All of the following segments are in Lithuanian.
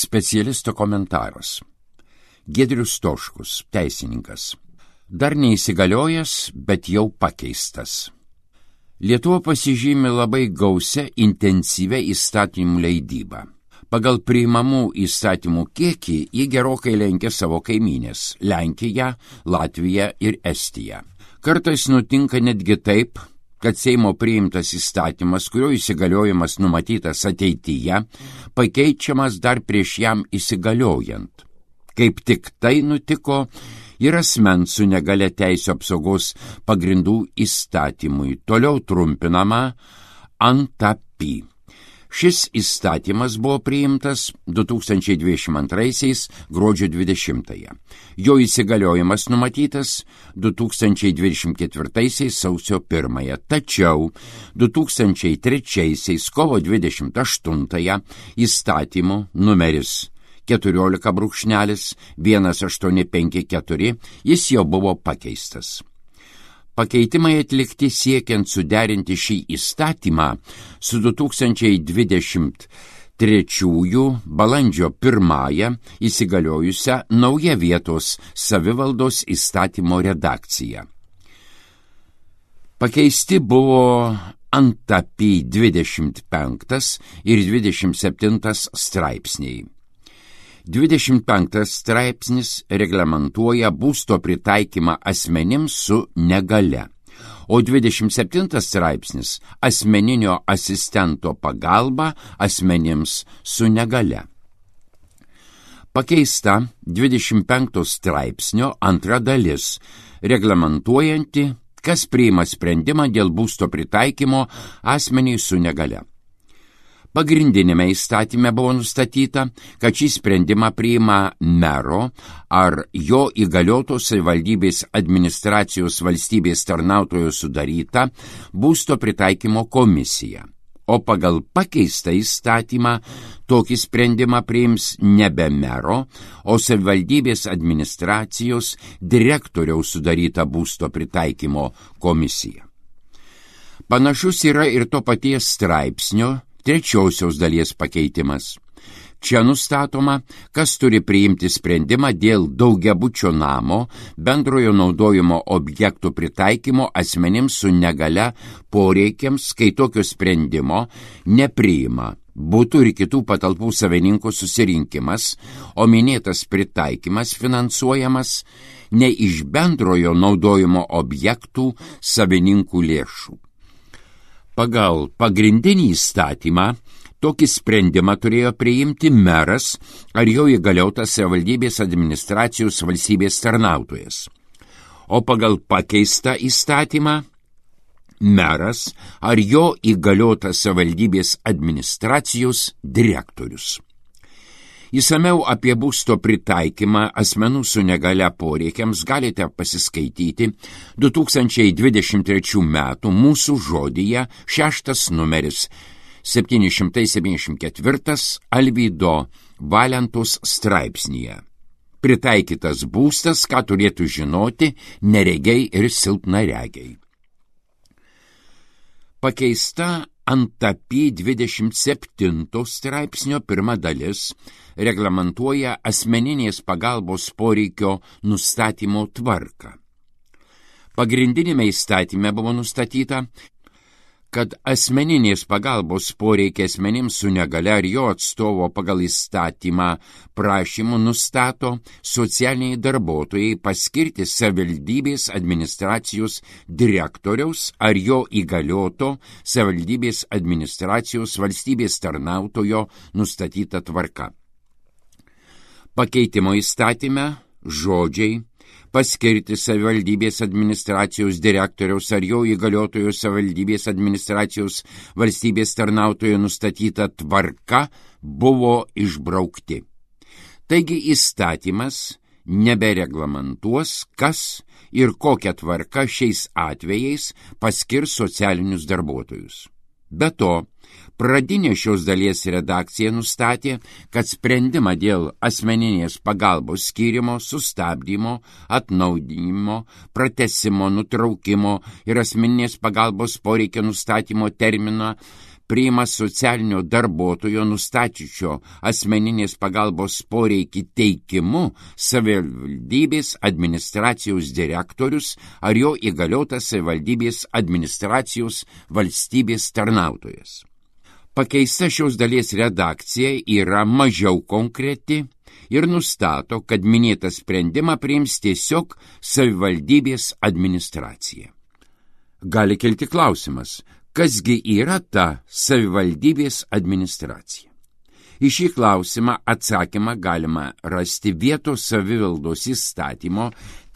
Specialisto komentaras. Giedrius Stoškus, teisininkas. Dar neįsigaliojęs, bet jau pakeistas. Lietuva pasižymi labai gausia, intensyvia įstatymų leidybą. Pagal priimamų įstatymų kiekį ji gerokai lenkia savo kaimynės – Lenkiją, Latviją ir Estiją. Kartais nutinka netgi taip, kad Seimo priimtas įstatymas, kurio įsigaliojimas numatytas ateityje, pakeičiamas dar prieš jam įsigaliojant. Kaip tik tai nutiko ir asmens su negalia teisių apsaugos pagrindų įstatymui, toliau trumpinama ANTAPI. Šis įstatymas buvo priimtas 2022 gruodžio 20-ąją. Jo įsigaliojimas numatytas 2024 sausio 1-ąją, tačiau 2003 kovo 28-ąją įstatymu numeris 14/1854 jis jau buvo pakeistas. Pakeitimai atlikti siekiant suderinti šį įstatymą su 2023 balandžio 1-ąją įsigaliojusią naują vietos savivaldos įstatymo redakciją. Pakeisti buvo ANTAPI 25 ir 27 straipsniai. 25 straipsnis reglamentuoja būsto pritaikymą asmenims su negalia, o 27 straipsnis asmeninio asistento pagalba asmenims su negalia. Pakeista 25 straipsnio antra dalis, reglamentuojanti, kas priima sprendimą dėl būsto pritaikymo asmeniui su negalia. Pagrindinėme įstatyme buvo nustatyta, kad šį sprendimą priima mero ar jo įgaliotos savivaldybės administracijos valstybės tarnautojo sudaryta būsto pritaikymo komisija. O pagal pakeistą įstatymą tokį sprendimą priims nebe mero, o savivaldybės administracijos direktoriaus sudaryta būsto pritaikymo komisija. Panašus yra ir to paties straipsnio trečiosios dalies pakeitimas. Čia nustatoma, kas turi priimti sprendimą dėl daugiabučio namo bendrojo naudojimo objektų pritaikymo asmenims su negalia poreikiams, kai tokio sprendimo nepriima butų ir kitų patalpų savininkų susirinkimas, o minėtas pritaikymas finansuojamas ne iš bendrojo naudojimo objektų savininkų lėšų. Pagal pagrindinį įstatymą tokį sprendimą turėjo priimti meras ar jo įgaliotas savivaldybės administracijos valstybės tarnautojas. O pagal pakeistą įstatymą meras ar jo įgaliotas savivaldybės administracijos direktorius. Įsamiau apie būsto pritaikymą asmenų su negalia poreikiams galite pasiskaityti 2023 metų Mūsų žodyje 6 numeris 774 Alvydo Valentos straipsnyje. Pritaikytas būstas, ką turėtų žinoti neregiai ir silpnaregiai. Pakeista ANTAPI 27 straipsnio pirma dalis reglamentuoja asmeninės pagalbos poreikio nustatymo tvarką. Pagrindinėme įstatyme buvo nustatyta, kad asmeninės pagalbos poreikiai asmenims su negalia ar jo atstovo pagal įstatymą prašymų nustato socialiniai darbuotojai paskirti savivaldybės administracijos direktoriaus ar jo įgalioto savivaldybės administracijos valstybės tarnautojo nustatyta tvarka. Pakeitimo įstatyme žodžiai paskirti savivaldybės administracijos direktoriaus ar jo įgaliotojo savivaldybės administracijos valstybės tarnautojo nustatyta tvarka buvo išbraukti. Taigi įstatymas nebereglamentuos, kas ir kokia tvarka šiais atvejais paskirs socialinius darbuotojus. Be to, pradinė šios dalies redakcija nustatė, kad sprendimą dėl asmeninės pagalbos skyrimo, sustabdymo, atnaudinimo, pratęsimo, nutraukimo ir asmeninės pagalbos poreikio nustatymo terminą priima socialinio darbuotojo nustačiušio asmeninės pagalbos poreikį teikimu savivaldybės administracijos direktorius ar jo įgaliotas savivaldybės administracijos valstybės tarnautojas. Pakeista šios dalies redakcija yra mažiau konkreti ir nustato, kad minėtą sprendimą priims tiesiog savivaldybės administracija. Gali kilti klausimas, kasgi yra ta savivaldybės administracija? Į šį klausimą atsakymą galima rasti vietos savivaldos įstatymo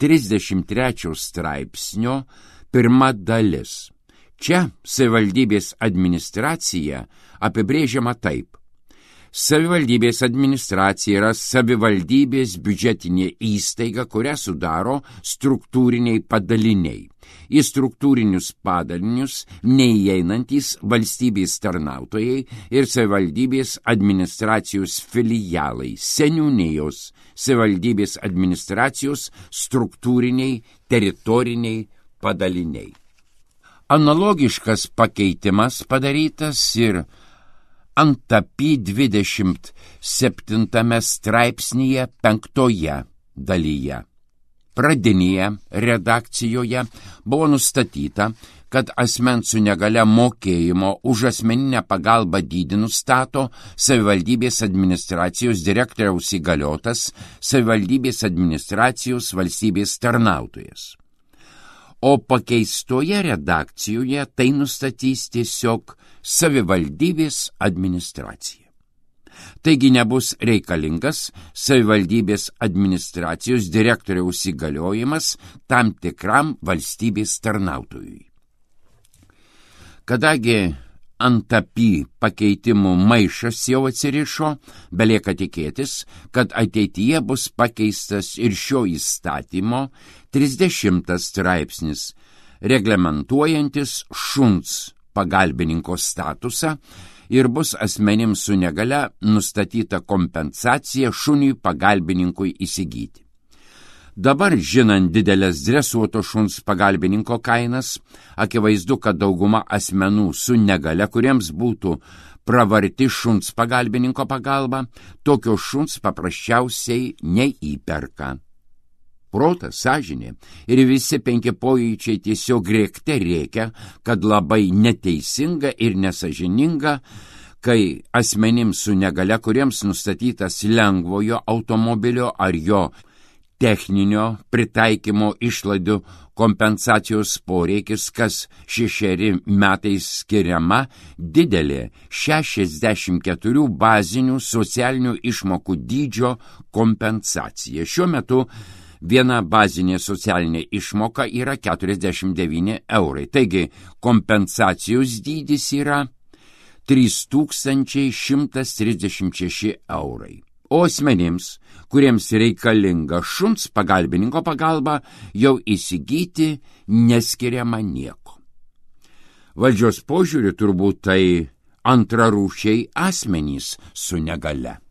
33 straipsnio 1 dalis. Čia savivaldybės administracija apibrėžiama taip. Savivaldybės administracija yra savivaldybės biudžetinė įstaiga, kurią sudaro struktūriniai padaliniai. Į struktūrinius padalinius neįeinantys valstybės tarnautojai ir savivaldybės administracijos filialai, seniūnijos, savivaldybės administracijos struktūriniai teritoriniai padaliniai. Analogiškas pakeitimas padarytas ir Antapy 27 straipsnyje 5 dalyje. Pradinėje redakcijoje buvo nustatyta, kad asmens su negalia mokėjimo už asmeninę pagalbą dydį nustato savivaldybės administracijos direktoriaus įgaliotas savivaldybės administracijos valstybės tarnautojas. O pakeistoje redakcijoje tai nustatys tiesiog savivaldybės administracija. Taigi nebus reikalingas savivaldybės administracijos direktoriaus įgaliojimas tam tikram valstybės tarnautojui. Kadangi Antapy pakeitimų maišas jau atsirišo, belieka tikėtis, kad ateityje bus pakeistas ir šio įstatymo 30 straipsnis, reglamentuojantis šuns pagalbininko statusą ir bus asmenims su negalia nustatyta kompensacija šuniui pagalbininkui įsigyti. Dabar, žinant didelės dresuoto šuns pagalbininko kainas, akivaizdu, kad dauguma asmenų su negalia, kuriems būtų pravarti šuns pagalbininko pagalba, tokio šuns paprasčiausiai neįperka. Protas, sąžinė ir visi 5 pojūčiai tiesiog rėkte rėkia, kad labai neteisinga ir nesažininga, kai asmenims su negalia, kuriems nustatytas lengvojo automobilio ar jo techninio pritaikymo išlaidų kompensacijos poreikis kas 6 metai skiriama didelė 64 bazinių socialinių išmokų dydžio kompensacija. Šiuo metu viena bazinė socialinė išmoka yra 49 eurai. Taigi kompensacijos dydis yra 3136 eurai. O asmenims, kuriems reikalinga šuns pagalbininko pagalba, jau įsigyti neskiriama nieko. Valdžios požiūriu turbūt tai antrarūšiai asmenys su negalia.